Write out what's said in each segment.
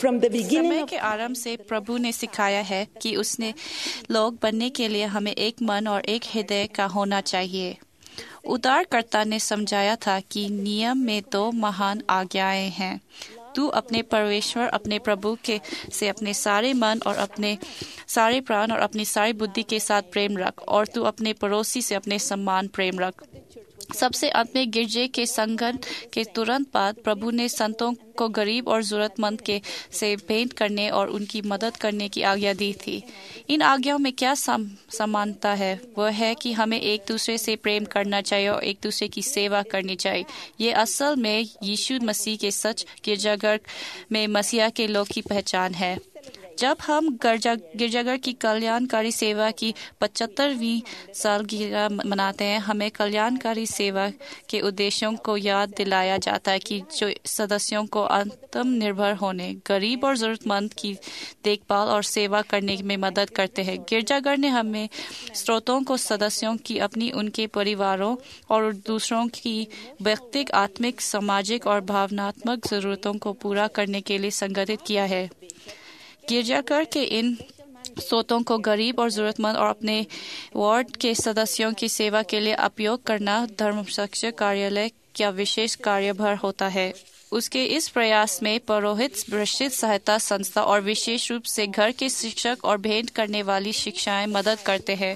From the beginning समय of के आरंभ से प्रभु ने सिखाया है कि उसने लोग बनने के लिए हमें एक मन और एक हृदय का होना चाहिए। उद्धारकर्ता ने समझाया था कि नियम में 2 महान आज्ञाएं हैं। तू अपने परमेश्वर अपने प्रभु के से अपने सारे मन और अपने सारे प्राण और अपनी सारी बुद्धि के साथ प्रेम रख, और तू अपने पड़ोसी से अपने समान प्रेम रख। सबसे अंत में गिरजे के संगठन के तुरंत बाद प्रभु ने संतों को गरीब और जरूरतमंद के से भेंट करने और उनकी मदद करने की आज्ञा दी थी। इन आज्ञाओं में क्या समानता है? वह है कि हमें एक दूसरे से प्रेम करना चाहिए और एक दूसरे की सेवा करनी चाहिए। ये असल में यीशु मसीह के सच गिरजाघर में मसीहा के लोग की पहचान है। जब हम गिरजाघर की कल्याणकारी सेवा की 75वीं सालगिरह मनाते हैं, हमें कल्याणकारी सेवा के उद्देश्यों को याद दिलाया जाता है कि जो सदस्यों को आत्मनिर्भर होने, गरीब और जरूरतमंद की देखभाल और सेवा करने में मदद करते हैं। गिरजाघर ने हमें स्रोतों को सदस्यों की अपनी, उनके परिवारों और दूसरों की व्यक्तिगत, आत्मिक, सामाजिक और भावनात्मक जरूरतों को पूरा करने के लिए संगठित किया है। गिरजाघर के इन स्रोतों को गरीब और जरूरतमंद और अपने वार्ड के सदस्यों की सेवा के लिए उपयोग करना धर्मरक्षक कार्यालय का विशेष कार्यभार होता है। उसके इस प्रयास में पुरोहित, वृश्चित सहायता संस्था और विशेष रूप से घर के शिक्षक और भेंट करने वाली शिक्षाएं मदद करते हैं।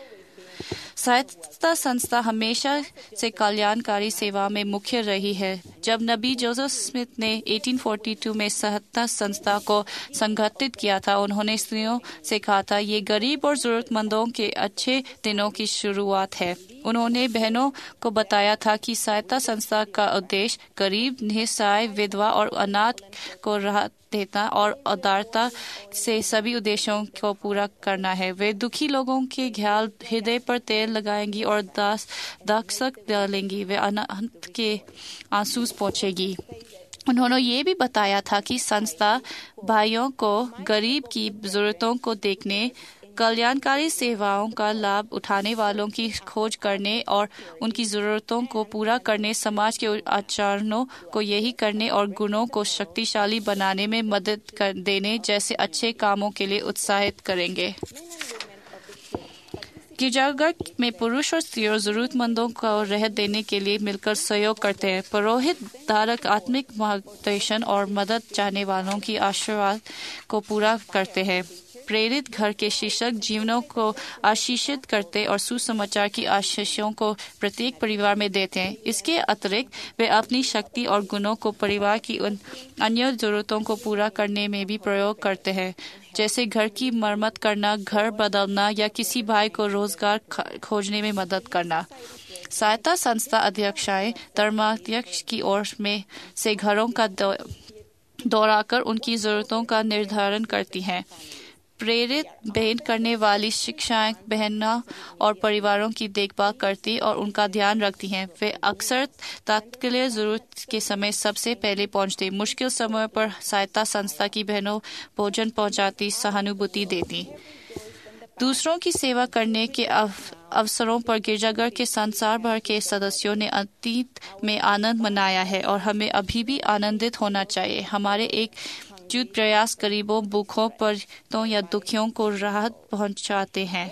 सहायता संस्था हमेशा से कल्याणकारी सेवा में मुख्य रही है। जब नबी जोसेफ स्मिथ ने 1842 में सहायता संस्था को संगठित किया था, उन्होंने स्त्रियों से कहा था, ये गरीब और जरूरतमंदों के अच्छे दिनों की शुरुआत है। उन्होंने बहनों को बताया था कि सहायता संस्था का उद्देश्य गरीब, निसहाय, विधवा और अनाथ को राहत देना और उदारता से सभी उद्देश्यों को पूरा करना है। वे दुखी लोगों के ख्याल हृदय पर तेल लगाएंगी और दाक्षक डालेंगी, वे अनंत के आंसू पहुंचेगी। उन्होंने ये भी बताया था कि संस्था भाइयों को गरीब की जरूरतों को देखने, कल्याणकारी सेवाओं का लाभ उठाने वालों की खोज करने और उनकी जरूरतों को पूरा करने, समाज के आचरणों को यही करने और गुणों को शक्तिशाली बनाने में मदद देने जैसे अच्छे कामों के लिए उत्साहित करेंगे। गिरजाघर में पुरुष और स्त्रियों जरूरतमंदों को राहत देने के लिए मिलकर सहयोग करते हैं। पुरोहित धारक आत्मिक मार्गदर्शन और मदद चाहने वालों की आशीर्वाद को पूरा करते हैं। प्रेरित घर के शिक्षक जीवनों को आशीषित करते और सुसमाचार की आशीषों को प्रत्येक परिवार में देते हैं। इसके अतिरिक्त वे अपनी शक्ति और गुणों को परिवार की उन अन्य जरूरतों को पूरा करने में भी प्रयोग करते हैं, जैसे घर की मरम्मत करना, घर बदलना या किसी भाई को रोजगार खोजने में मदद करना। सहायता संस्था अध्यक्षाएं धर्माध्यक्ष की ओर में से घरों का दौरा कर उनकी जरूरतों का निर्धारण करती हैं। प्रेरित भेंट करने वाली शिक्षाएं बहनों और परिवारों की देखभाल करती और उनका ध्यान रखती हैं। वे अक्सर तात्कालिक जरूरत के समय सबसे पहले पहुंचती। मुश्किल समय पर सहायता संस्था की बहनों भोजन पहुंचाती, सहानुभूति देती। दूसरों की सेवा करने के अवसरों पर गिरजाघर के संसार भर के सदस्यों ने अतीत में आनंद मनाया है और हमें अभी भी आनंदित होना चाहिए। हमारे एकजुट प्रयास गरीबों, भूखों, पीड़ितों या दुखियों को राहत पहुंचाते हैं।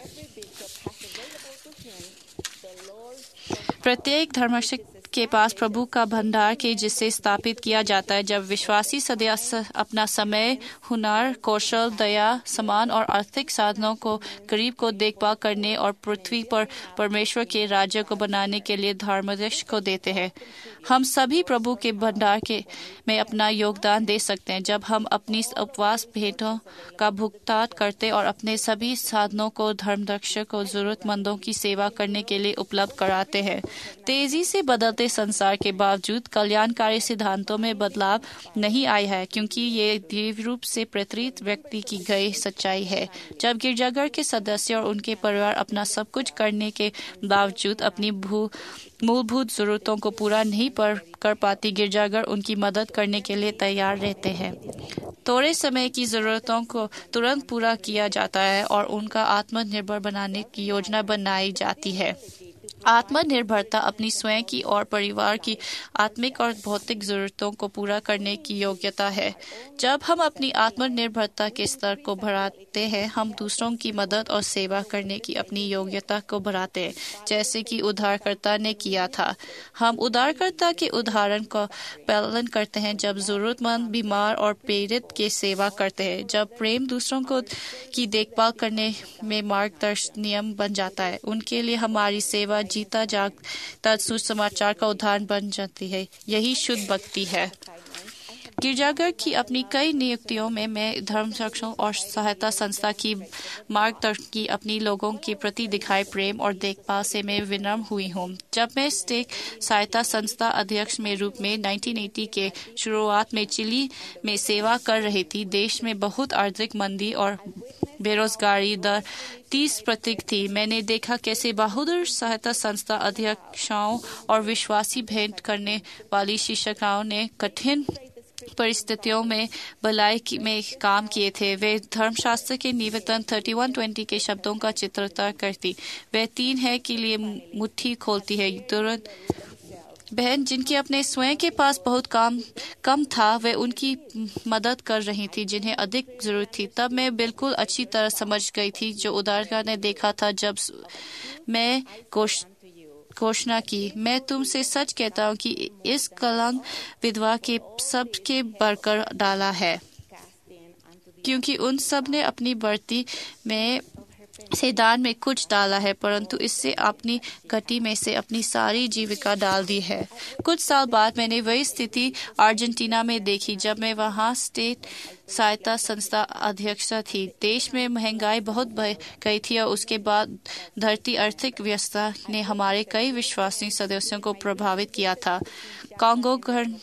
प्रत्येक धर्मरक्षक के पास प्रभु का भंडार के जिसे स्थापित किया जाता है। जब विश्वासी सदस्य अपना समय, हुनर, कौशल, दया, सम्मान और आर्थिक साधनों को गरीब को देखभाल करने और पृथ्वी पर परमेश्वर के राज्य को बनाने के लिए धर्मरक्षक को देते हैं, हम सभी प्रभु के भंडार में अपना योगदान दे सकते हैं। जब हम अपनी उपवास भेंटों का भुगतान करते और अपने सभी साधनों को धर्मरक्षक को जरूरतमंदों की सेवा करने के लिए उपलब्ध कराते हैं। तेजी से बदलते संसार के बावजूद कल्याणकारी सिद्धांतों में बदलाव नहीं आया है, क्योंकि ये दिव्य रूप से प्रेरित व्यक्ति की गई सच्चाई है। जब गिरजाघर के सदस्य और उनके परिवार अपना सब कुछ करने के बावजूद अपनी मूलभूत जरूरतों को पूरा नहीं कर पाती, गिरजाघर उनकी मदद करने के लिए तैयार रहते हैं। थोड़े समय की जरूरतों को तुरंत पूरा किया जाता है और उनका आत्मनिर्भर बनाने की योजना बनाई जाती है। आत्मनिर्भरता अपनी स्वयं की और परिवार की आत्मिक और भौतिक जरूरतों को पूरा करने की योग्यता है। जब हम अपनी आत्मनिर्भरता के स्तर को बढ़ाते हैं, हम दूसरों की मदद और सेवा करने की अपनी योग्यता को बढ़ाते हैं, जैसे कि उद्धारकर्ता ने किया था। हम उद्धारकर्ता के उदाहरण का पालन करते हैं जब जरूरतमंद, बीमार और पीड़ित की सेवा करते हैं, जब प्रेम दूसरों को की देखभाल करने में मार्गदर्शक नियम बन जाता है। उनके लिए हमारी सेवा जीता जागता सुसमाचार का उदाहरण बन जाती है। यही शुद्ध भक्ति है। गिरजाघर की अपनी कई नियुक्तियों में मैं धर्म संरक्षण और सहायता संस्था की मार्गदर्शन की अपनी लोगों के प्रति दिखाए प्रेम और देखभाल से मैं विनम्र हुई हूँ। जब मैं स्टेट सहायता संस्था अध्यक्ष में रूप में 1980 के शुरुआत में चिली में सेवा कर रही थी, देश में बहुत आर्थिक मंदी और बेरोजगारी दर 30% थी। मैंने देखा कैसे बहादुर सहायता संस्था अध्यक्षाओं और विश्वासी भेंट करने वाली शिक्षिकाओं ने कठिन परिस्थितियों में भलाई में काम किए थे। वे धर्मशास्त्र के निवेदन 31:20 के शब्दों का चित्रता करती। वे 3 है के लिए मुट्ठी खोलती है। तुरंत बहन जिनके अपने स्वयं के पास बहुत कम था, वे उनकी मदद कर रही थी जिन्हें अधिक जरूरत थी। तब मैं बिल्कुल अच्छी तरह समझ गई थी जो उद्धारकर्ता ने देखा था जब मैं घोषणा की, मैं तुमसे सच कहता हूँ कि इस कलंक विधवा के सबके बढ़कर डाला है, क्योंकि उन सब ने अपनी बढ़ती में से दान में कुछ डाला है, परंतु इससे अपनी घटी में से अपनी सारी जीविका डाल दी है। कुछ साल बाद मैंने वही स्थिति अर्जेंटीना में देखी जब मैं वहां स्टेट सहायता संस्था अध्यक्ष थी। देश में महंगाई बहुत बढ़ गई थी और उसके बाद धरती आर्थिक व्यवस्था ने हमारे कई विश्वासी सदस्यों को प्रभावित किया था। कांगो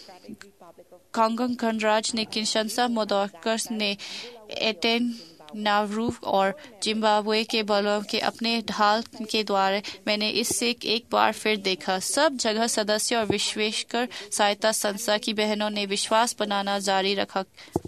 गणराज्य ने किंशासा, मोदाकस ने एटेन, नावरू और जिम्बाब्वे के बलों के अपने ढाल के द्वारा मैंने इससे एक बार फिर देखा। सब जगह सदस्य और विशेषकर सहायता संस्था की बहनों ने विश्वास बनाना जारी रखा।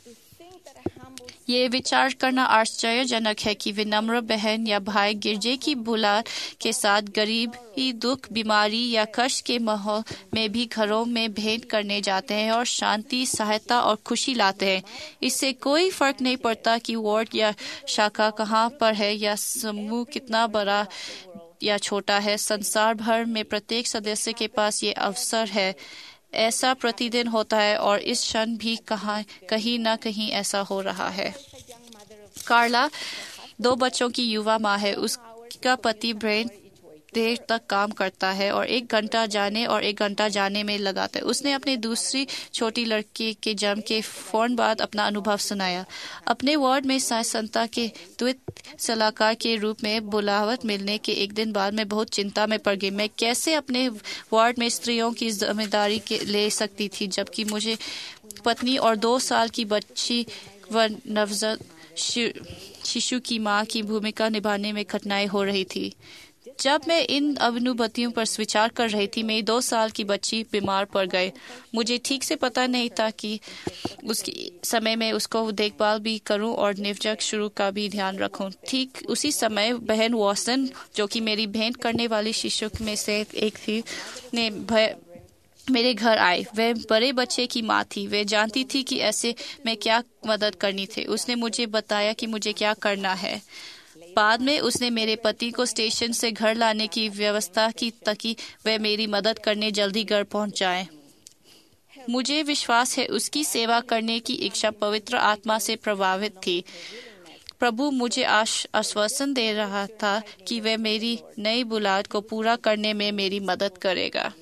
ये विचार करना आश्चर्यजनक है कि विनम्र बहन या भाई गिरजे की बुलाहट के साथ गरीबी, दुख, बीमारी या कष्ट के माहौल में भी घरों में भेंट करने जाते हैं और शांति, सहायता और खुशी लाते हैं। इससे कोई फर्क नहीं पड़ता कि वार्ड या शाखा कहाँ पर है या समूह कितना बड़ा या छोटा है। संसार भर में प्रत्येक सदस्य के पास ये अवसर है। ऐसा प्रतिदिन होता है और इस क्षण भी कहीं न कहीं ऐसा हो रहा है। कार्ला 2 बच्चों की युवा माँ है। उसका पति ब्रेंट देर तक काम करता है और 1 घंटा जाने और 1 घंटा जाने में लगाता है। उसने अपनी दूसरी छोटी लड़की के जन्म के फौरन बाद अपना अनुभव सुनाया। अपने वार्ड में संस्था के द्वितीय सलाहकार के रूप में बुलाहट मिलने के 1 दिन बाद मैं बहुत चिंता में पड़ गई। मैं कैसे अपने वार्ड में स्त्रियों की जिम्मेदारी ले सकती थी, जबकि मुझे पत्नी और 2 साल की बच्ची व नवजात शिशु की माँ की भूमिका निभाने में कठिनाई हो रही थी। जब मैं इन अनुभूतियों पर विचार कर रही थी, मेरी 2 साल की बच्ची बीमार पड़ गई। मुझे ठीक से पता नहीं था कि उसके समय में उसको देखभाल भी करूं और नवजात शिशु का भी ध्यान रखूं। ठीक उसी समय बहन वॉटसन, जो कि मेरी भेंट करने वाली शिशु में से एक थी, ने मेरे घर आए। वह बड़े बच्चे की माँ थी। वह जानती थी कि ऐसे में क्या मदद करनी थी। उसने मुझे बताया कि मुझे क्या करना है। बाद में उसने मेरे पति को स्टेशन से घर लाने की व्यवस्था की ताकि वह मेरी मदद करने जल्दी घर पहुंच जाए। मुझे विश्वास है उसकी सेवा करने की इच्छा पवित्र आत्मा से प्रभावित थी। प्रभु मुझे आश्वासन दे रहा था कि वह मेरी नई बुलाहट को पूरा करने में मेरी मदद करेगा।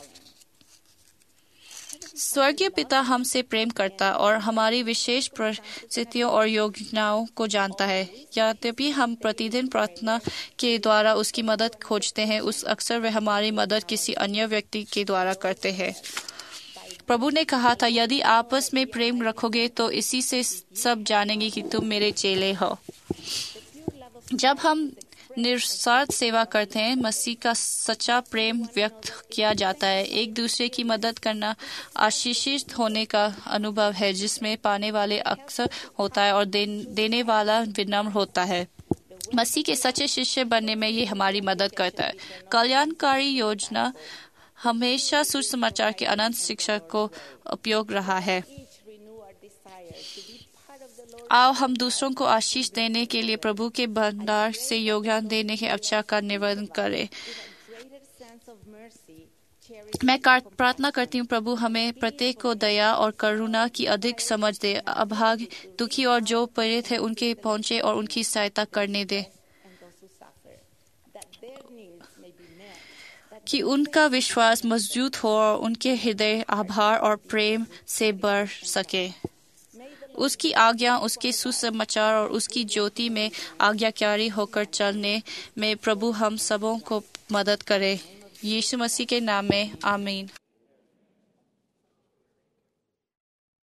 स्वर्गीय पिता हमसे प्रेम करता और हमारी विशेष परिस्थितियों और योग्यताओं को जानता है। यद्यपि हम प्रतिदिन प्रार्थना के द्वारा उसकी मदद खोजते हैं, उस अक्सर वह हमारी मदद किसी अन्य व्यक्ति के द्वारा करते हैं। प्रभु ने कहा था, यदि आपस में प्रेम रखोगे तो इसी से सब जानेंगे कि तुम मेरे चेले हो। जब हम निस्वार्थ सेवा करते हैं, मसीह का सच्चा प्रेम व्यक्त किया जाता है। एक दूसरे की मदद करना आशीषित होने का अनुभव है, जिसमें पाने वाले अक्सर होता है और देने वाला विनम्र होता है। मसीह के सच्चे शिष्य बनने में ये हमारी मदद करता है। कल्याणकारी योजना हमेशा सुसमाचार के अनंत शिक्षा को उपयोग रहा है। आओ हम दूसरों को आशीष देने के लिए प्रभु के भंडार से योगदान देने के इच्छा का निवेदन करें। मैं प्रार्थना करती हूँ प्रभु हमें प्रत्येक को दया और करुणा की अधिक समझ दे, अभाग, दुखी और जो पीड़ित है उनके पहुंचे और उनकी सहायता करने दे, कि उनका विश्वास मजबूत हो और उनके हृदय आभार और प्रेम से भर सके। उसकी आज्ञा, उसके सुसमाचार और उसकी ज्योति में आज्ञाकारी होकर चलने में प्रभु हम सबों को मदद करे। यीशु मसीह के नाम में आमीन।